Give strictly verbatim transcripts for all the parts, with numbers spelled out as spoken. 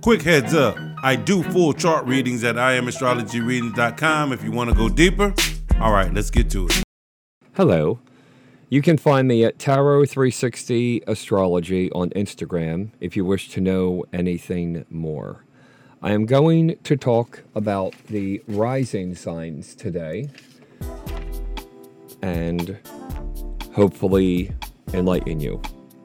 Quick heads up, I do full chart readings at I am astrology readings dot com if you want to go deeper. All right, let's get to it. Hello. You can find me at Tarot three sixty Astrology on Instagram if you wish to know anything more. I am going to talk about the rising signs today and hopefully enlighten you.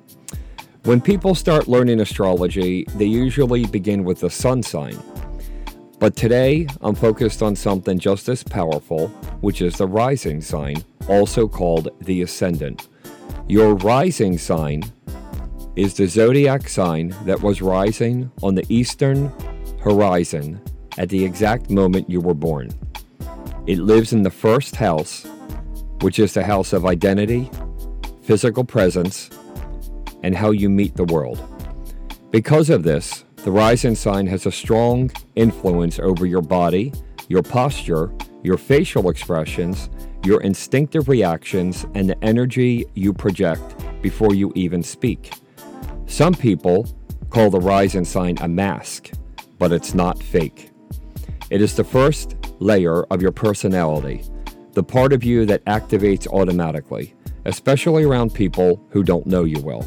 When people start learning astrology, they usually begin with the sun sign. But today, I'm focused on something just as powerful, which is the rising sign, also called the ascendant. Your rising sign is the zodiac sign that was rising on the eastern horizon at the exact moment you were born. It lives in the first house, which is the house of identity, physical presence, and how you meet the world. Because of this, the rising sign has a strong influence over your body, your posture, your facial expressions, your instinctive reactions, and the energy you project before you even speak. Some people call the rising sign a mask, but it's not fake. It is the first layer of your personality, the part of you that activates automatically, especially around people who don't know you well.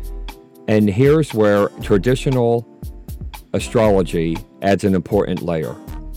And here's where traditional astrology adds an important layer.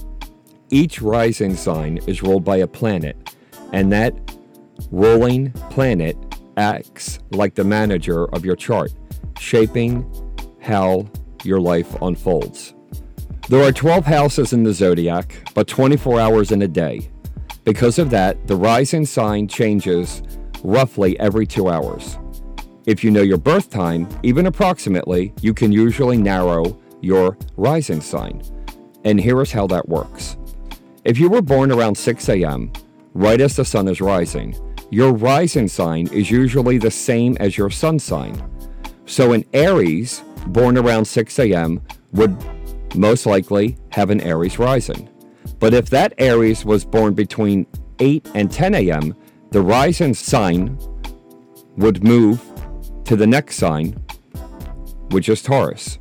Each rising sign is ruled by a planet, and that ruling planet acts like the manager of your chart, shaping how your life unfolds. There are twelve houses in the zodiac, but twenty-four hours in a day. Because of that, the rising sign changes roughly every two hours. If you know your birth time, even approximately, you can usually narrow your rising sign. And here is how that works. If you were born around six a.m., right as the sun is rising, your rising sign is usually the same as your sun sign. So an Aries born around six a.m. would most likely have an Aries rising. But if that Aries was born between eight and ten a.m., the rising sign would move to the next sign, which is Taurus.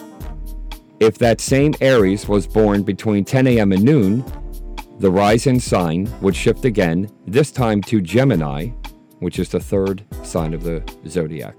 If that same Aries was born between ten a.m. and noon, the rising sign would shift again, this time to Gemini, which is the third sign of the zodiac.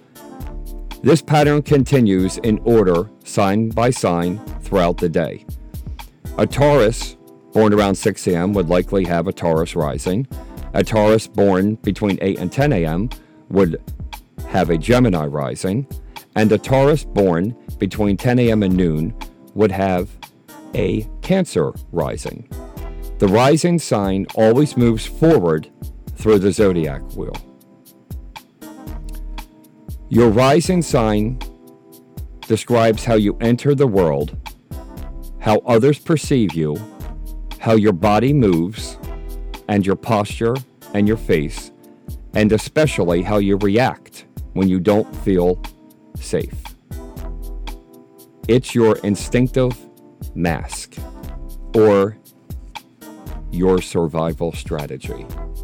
This pattern continues in order, sign by sign, throughout the day. A Taurus born around six a.m. would likely have a Taurus rising. A Taurus born between eight and ten a.m. would have a Gemini rising. And a Taurus born between ten a.m. and noon would have a Cancer rising. The rising sign always moves forward through the zodiac wheel. Your rising sign describes how you enter the world, how others perceive you, how your body moves, and your posture and your face, and especially how you react when you don't feel safe. It's your instinctive mask, or your survival strategy.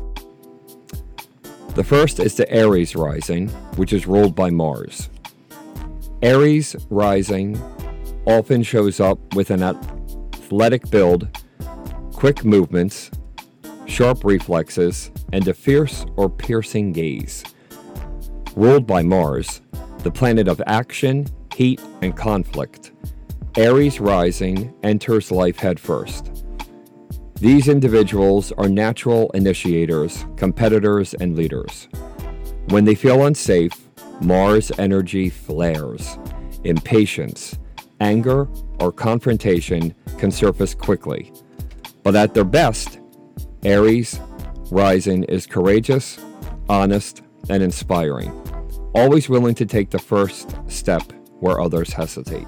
The first is the Aries rising, which is ruled by Mars. Aries rising often shows up with an athletic build, quick movements, sharp reflexes, and a fierce or piercing gaze. Ruled by Mars, the planet of action, heat, and conflict, Aries rising enters life headfirst. These individuals are natural initiators, competitors, and leaders. When they feel unsafe, Mars energy flares. Impatience, anger, or confrontation can surface quickly. But at their best, Aries rising is courageous, honest, and inspiring, always willing to take the first step where others hesitate.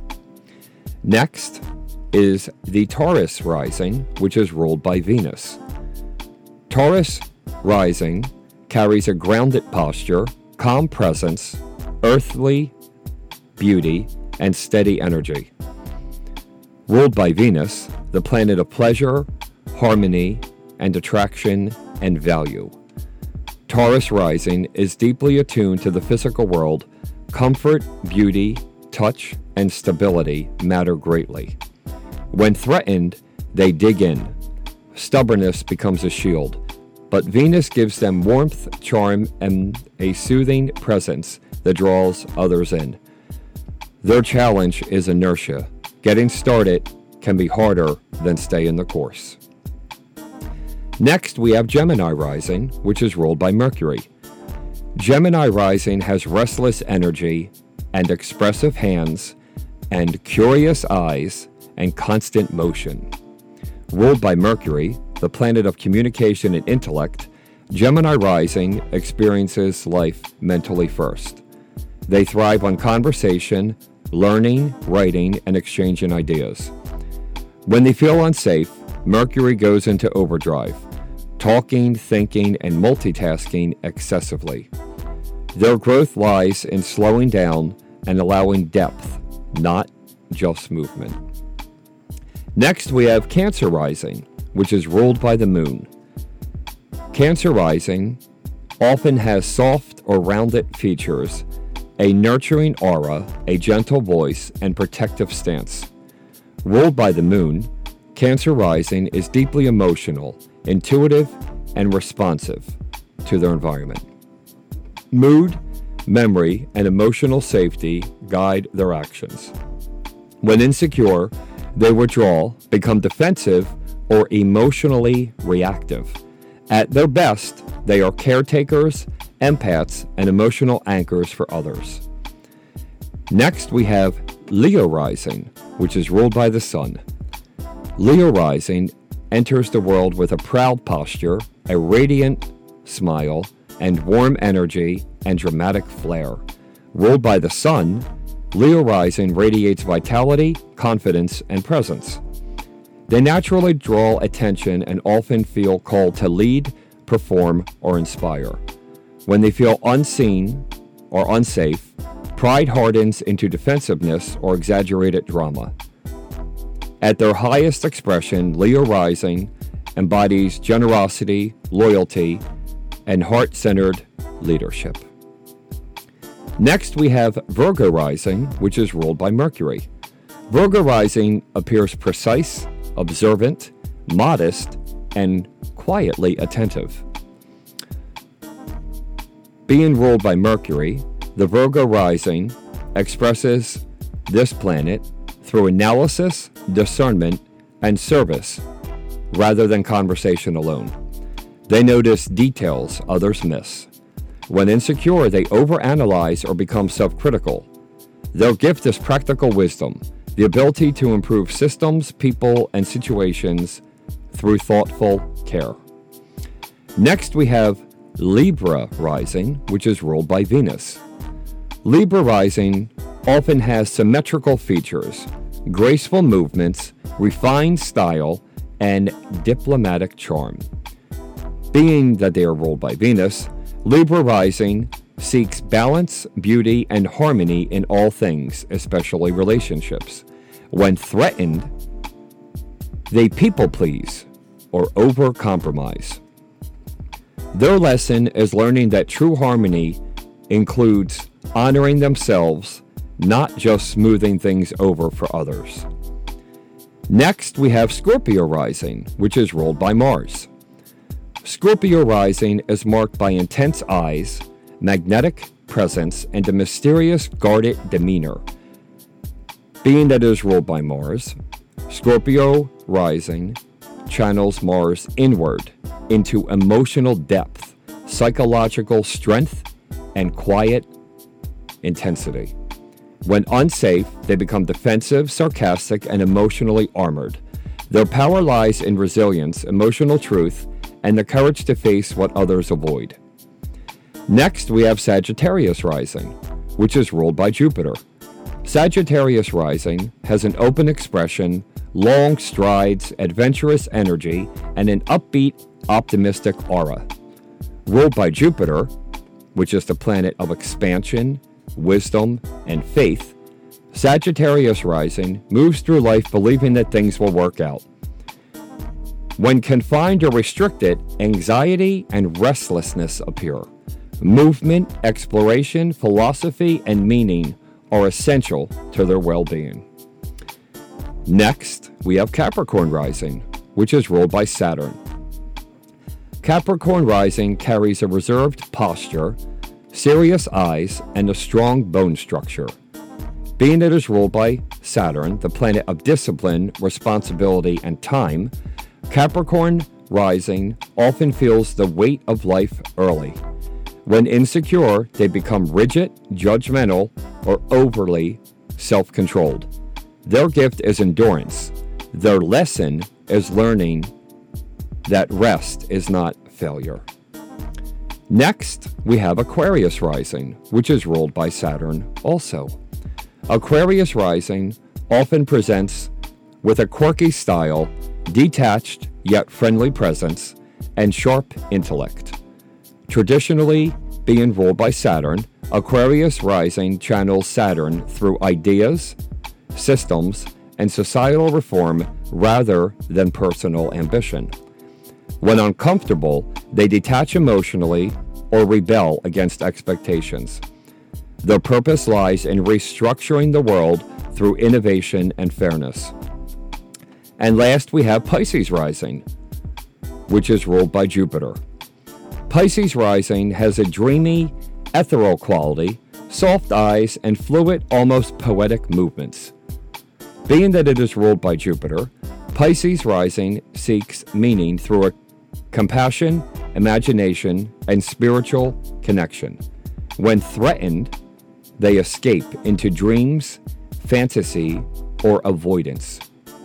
Next is the Taurus rising, which is ruled by Venus. Taurus rising carries a grounded posture, calm presence, earthly beauty, and steady energy. Ruled by Venus, the planet of pleasure, harmony, and attraction and value. Taurus rising is deeply attuned to the physical world, comfort, beauty, touch, and stability matter greatly. When threatened, they dig in. Stubbornness becomes a shield, but Venus gives them warmth, charm, and a soothing presence that draws others in. Their challenge is inertia. Getting started can be harder than stay in the course. Next, we have Gemini rising, which is ruled by Mercury. Gemini rising has restless energy and expressive hands and curious eyes and constant motion. Ruled by Mercury, the planet of communication and intellect, Gemini rising experiences life mentally first. They thrive on conversation, learning, writing, and exchanging ideas. When they feel unsafe, Mercury goes into overdrive, talking, thinking, and multitasking excessively. Their growth lies in slowing down and allowing depth, not just movement. Next, we have Cancer rising, which is ruled by the moon. Cancer rising often has soft or rounded features, a nurturing aura, a gentle voice, and protective stance. Ruled by the moon, Cancer rising is deeply emotional, intuitive, and responsive to their environment. Mood, memory, and emotional safety guide their actions. When insecure, they withdraw, become defensive, or emotionally reactive. At their best, they are caretakers, empaths, and emotional anchors for others. Next, we have Leo rising, which is ruled by the sun. Leo rising enters the world with a proud posture, a radiant smile, and warm energy and dramatic flair. Ruled by the sun, Leo rising radiates vitality, confidence, and presence. They naturally draw attention and often feel called to lead, perform, or inspire. When they feel unseen or unsafe, pride hardens into defensiveness or exaggerated drama. At their highest expression, Leo rising embodies generosity, loyalty, and heart-centered leadership. Next, we have Virgo rising, which is ruled by Mercury. Virgo rising appears precise, observant, modest, and quietly attentive. Being ruled by Mercury, the Virgo rising expresses this planet through analysis, discernment, and service, rather than conversation alone. They notice details others miss. When insecure, they overanalyze or become self-critical. Their gift is practical wisdom, the ability to improve systems, people, and situations through thoughtful care. Next, we have Libra rising, which is ruled by Venus. Libra rising often has symmetrical features, graceful movements, refined style, and diplomatic charm. Being that they are ruled by Venus, Libra rising seeks balance, beauty, and harmony in all things, especially relationships. When threatened, they people please or over-compromise. Their lesson is learning that true harmony includes honoring themselves, not just smoothing things over for others. Next, we have Scorpio rising, which is ruled by Mars. Scorpio rising is marked by intense eyes, magnetic presence, and a mysterious, guarded demeanor. Being that it is ruled by Mars, Scorpio rising channels Mars inward into emotional depth, psychological strength, and quiet intensity. When unsafe, they become defensive, sarcastic, and emotionally armored. Their power lies in resilience, emotional truth, and the courage to face what others avoid. Next, we have Sagittarius rising, which is ruled by Jupiter. Sagittarius rising has an open expression, long strides, adventurous energy, and an upbeat, optimistic aura. Ruled by Jupiter, which is the planet of expansion, wisdom, and faith, Sagittarius rising moves through life believing that things will work out. When confined or restricted, anxiety and restlessness appear. Movement, exploration, philosophy, and meaning are essential to their well-being. Next, we have Capricorn rising, which is ruled by Saturn. Capricorn rising carries a reserved posture, serious eyes, and a strong bone structure. Being it is ruled by Saturn, the planet of discipline, responsibility, and time, Capricorn rising often feels the weight of life early. When insecure, they become rigid, judgmental, or overly self-controlled. Their gift is endurance. Their lesson is learning that rest is not failure. Next, we have Aquarius rising, which is ruled by Saturn also. Aquarius rising often presents with a quirky style, detached yet friendly presence, and sharp intellect. Traditionally being ruled by Saturn, Aquarius rising channels Saturn through ideas, systems, and societal reform rather than personal ambition. When uncomfortable, they detach emotionally or rebel against expectations. Their purpose lies in restructuring the world through innovation and fairness. And last, we have Pisces rising, which is ruled by Jupiter. Pisces rising has a dreamy, ethereal quality, soft eyes, and fluid, almost poetic movements. Being that it is ruled by Jupiter, Pisces rising seeks meaning through a compassion, imagination, and spiritual connection. When threatened, they escape into dreams, fantasy, or avoidance.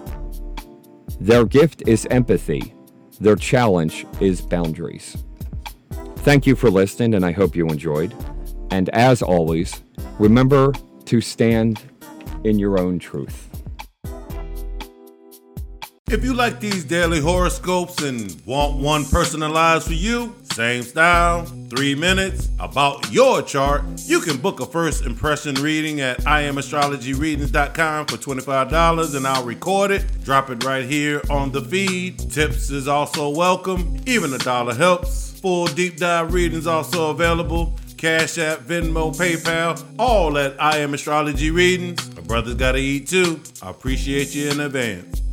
Their gift is empathy. Their challenge is boundaries. Thank you for listening, and I hope you enjoyed. And as always, remember to stand in your own truth. If you like these daily horoscopes and want one personalized for you, same style, three minutes, about your chart, you can book a first impression reading at I am astrology readings dot com for twenty-five dollars, and I'll record it, drop it right here on the feed. Tips is also welcome. Even a dollar helps. Full deep dive readings also available. Cash App, Venmo, PayPal, all at I Am Astrology Readings. My brother's gotta eat too. I appreciate you in advance.